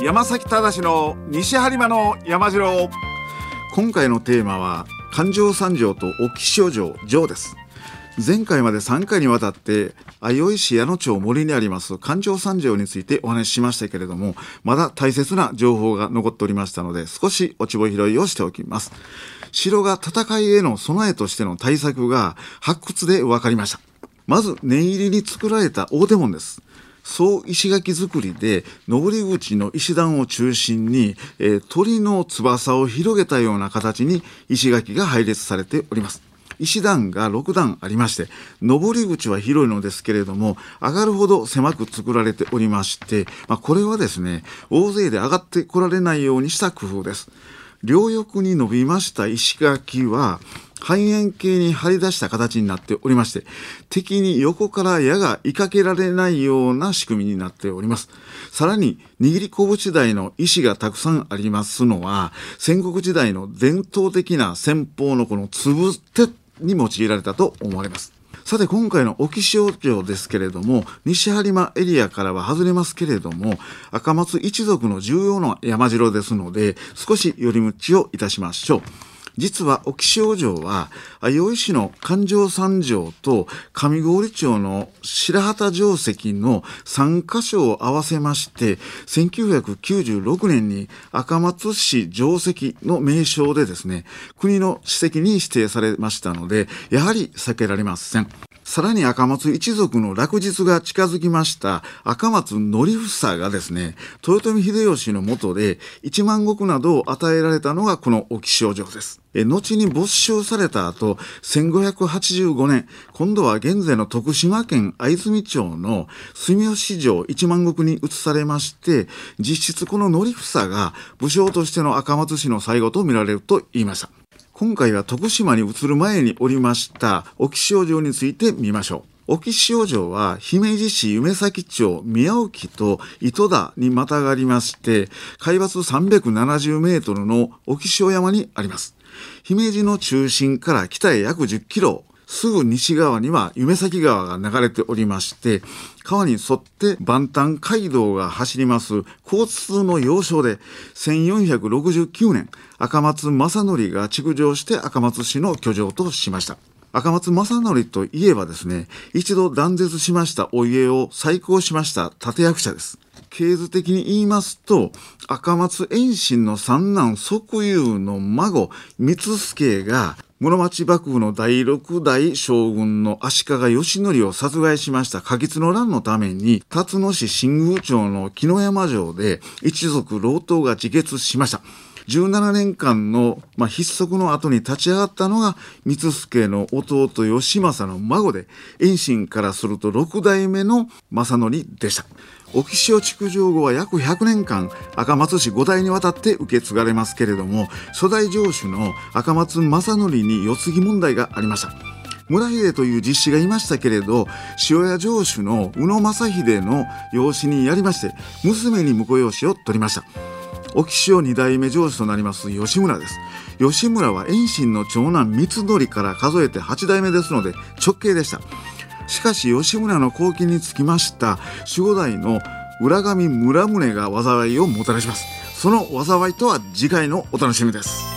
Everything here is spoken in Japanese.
山崎正の西播磨の山城。今回のテーマは環状三条と隠岐塩城です。前回まで3回にわたって相生市矢野町森にあります環状三条についてお話ししましたけれども、まだ大切な情報が残っておりましたので、少し落ち穂拾いをしておきます。城が戦いへの備えとしての対策が発掘で分かりました。まず念入りに作られた大手門です。総石垣造りで、上り口の石段を中心に、鳥の翼を広げたような形に石垣が配列されております。石段が6段ありまして、上り口は広いのですけれども、上がるほど狭く作られておりまして、これはですね、大勢で上がってこられないようにした工夫です。両翼に伸びました石垣は半円形に張り出した形になっておりまして、敵に横から矢が追いかけられないような仕組みになっております。さらに握り拳大の石がたくさんありますのは、戦国時代の伝統的な戦法のこのつぶてに用いられたと思われます。さて今回の隠岐塩城ですけれども、西播磨エリアからは外れますけれども、赤松一族の重要な山城ですので、少し寄り道をいたしましょう。実は隠岐塩城は相生市の環状三条と上郡町の白旗城跡の3カ所を合わせまして、1996年に赤松市城跡の名称でですね、国の史跡に指定されましたので、やはり避けられません。さらに赤松一族の落日が近づきました赤松則房がですね、豊臣秀吉の下で1万石などを与えられたのがこの隠岐塩城です。後に没収された後、1585年、今度は現在の徳島県藍住町の住吉城1万石に移されまして、実質この則房が武将としての赤松市の最後と見られると言いました。今回は徳島に移る前におりました隠岐塩城について見ましょう。隠岐塩城は姫路市夢前町宮沖と糸田にまたがりまして、海抜370メートルの隠岐塩山にあります。姫路の中心から北へ約10キロ、すぐ西側には夢前川が流れておりまして、川に沿って万端街道が走ります交通の要衝で、1469年赤松正則が築城して赤松市の居城としました。赤松正則といえばですね、一度断絶しましたお家を再興しました立役者です。系図的に言いますと、赤松延伸の三男側有の孫光助が室町幕府の第6代将軍の足利義則を殺害しました過激の乱のために、辰野市新宮町の木野山城で一族老頭が自決しました。17年間の筆足の後に立ち上がったのが光助の弟義政の孫で、延伸からすると6代目の正則でした。隠岐塩築城後は約100年間赤松市5代にわたって受け継がれますけれども、初代城主の赤松正則に世継ぎ問題がありました。村秀という実子がいましたけれど、塩屋城主の宇野正秀の養子にやりまして、娘に婿養子を取りました。隠岐塩2代目城主となります吉村です。吉村は延伸の長男光則から数えて8代目ですので直系でした。しかし吉村の後継につきました守護代の浦上村宗が災いをもたらします。その災いとは次回のお楽しみです。